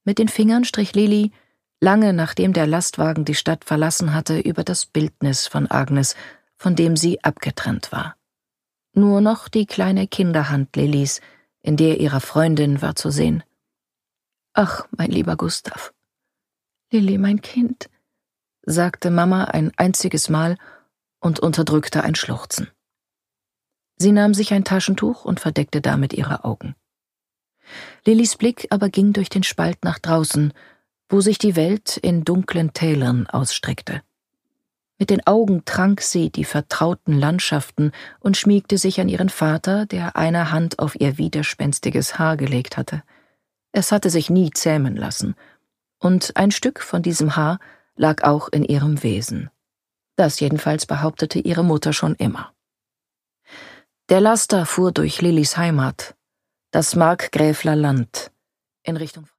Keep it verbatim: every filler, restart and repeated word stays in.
Mit den Fingern strich Lili, lange nachdem der Lastwagen die Stadt verlassen hatte, über das Bildnis von Agnes, von dem sie abgetrennt war. Nur noch die kleine Kinderhand Lilis, in der ihrer Freundin, war zu sehen. »Ach, mein lieber Gustav, Lili, mein Kind«, sagte Mama ein einziges Mal und unterdrückte ein Schluchzen. Sie nahm sich ein Taschentuch und verdeckte damit ihre Augen. Lilis Blick aber ging durch den Spalt nach draußen, wo sich die Welt in dunklen Tälern ausstreckte. Mit den Augen trank sie die vertrauten Landschaften und schmiegte sich an ihren Vater, der eine Hand auf ihr widerspenstiges Haar gelegt hatte. Es hatte sich nie zähmen lassen, und ein Stück von diesem Haar lag auch in ihrem Wesen. Das jedenfalls behauptete ihre Mutter schon immer. Der Laster fuhr durch Lilis Heimat, das Markgräfler Land, in Richtung